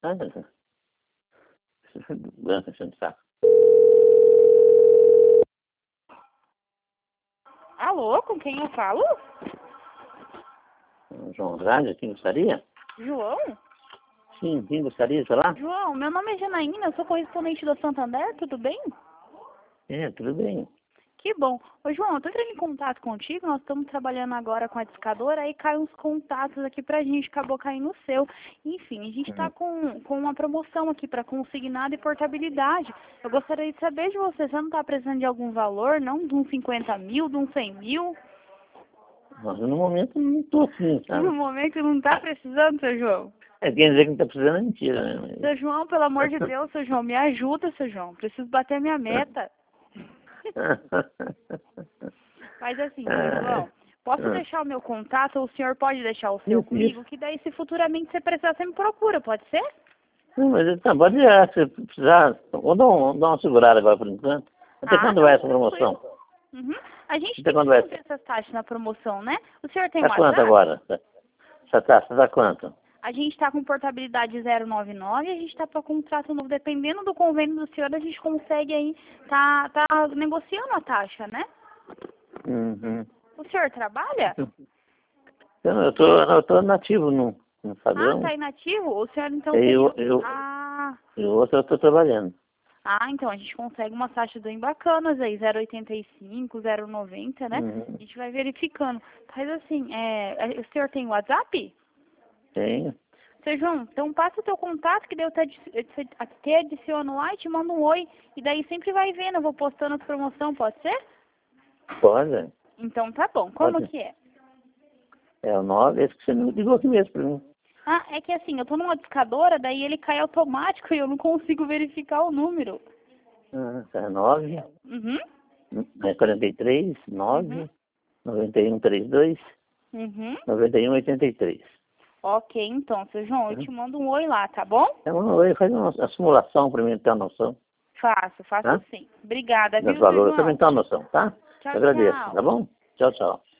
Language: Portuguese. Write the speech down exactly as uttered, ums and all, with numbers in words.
Ah, branca, enchendo o saco. Alô, com quem eu falo? João Andrade, quem gostaria? João? Sim, quem gostaria de falar? João, meu nome é Janaína, eu sou correspondente do Santander, tudo bem? É, tudo bem. Que bom. Ô, João, eu tô entrando em contato contigo, nós estamos trabalhando agora com a discadora, aí cai uns contatos aqui pra gente, acabou caindo o seu. Enfim, a gente tá Hum. com, com uma promoção aqui pra consignado e portabilidade. Eu gostaria de saber de você, você não tá precisando de algum valor, não? De uns cinquenta mil, de uns cem mil? Mas no momento não estou assim, sabe? No momento não tá precisando, seu João? É, quem dizer que não está precisando é mentira, né? Seu João, pelo amor de Deus, seu João, me ajuda, seu João. Preciso bater minha meta. Mas assim, seu João, posso deixar o meu contato ou o senhor pode deixar o seu Isso, comigo? isso. Que daí, se futuramente você precisar, você me procura, pode ser? Não, mas tá, pode ir, se precisar. Vou dar, um, dar uma segurada agora por enquanto. Até Ah, quando não, vai essa tranquilo. promoção? Uhum. A gente Até tem quando vai sempre ser? essas taxas na promoção, né? O senhor tem Tá quanto WhatsApp? agora? Essa taxa tá quanto? A gente está com portabilidade zero nove nove e a gente está para contrato novo. Dependendo do convênio do senhor, a gente consegue aí, tá, tá negociando a taxa, né? Uhum. O senhor trabalha? Então, eu tô, eu tô nativo no, no Ah, padrão. tá inativo? O senhor então seria... Eu, eu, Ah... e o outro eu tô trabalhando. Ah, então a gente consegue umas taxas bem bacanas aí, zero oitenta e cinco, zero noventa, né? Uhum. A gente vai verificando. Mas assim, é, o senhor tem WhatsApp? Tenho. Seu João, então passa o teu contato, que daí eu te, adi- eu te te adiciono lá e te mando um oi. E daí sempre vai vendo, eu vou postando as promoção, pode ser? Pode. Então tá bom, como Pode. que é? É o nove, esse que você me ligou aqui mesmo pra mim. Ah, é que assim, eu tô numa discadora, daí ele cai automático e eu não consigo verificar o número. Ah, tá, nove, Uhum, é quarenta e três, uhum, nove, noventa e um, trinta e dois, uhum. noventa e um, oitenta e três. Ok, então, seu João, eu Tá? te mando um oi lá, tá bom? Então, oi, faz uma, uma simulação pra mim ter uma noção, Faço, faço tá? sim. Obrigada, Dos viu, seu valores, pra mim João? ter uma noção, tá? Tchau, Eu agradeço, tchau. tá bom? Tchau, tchau.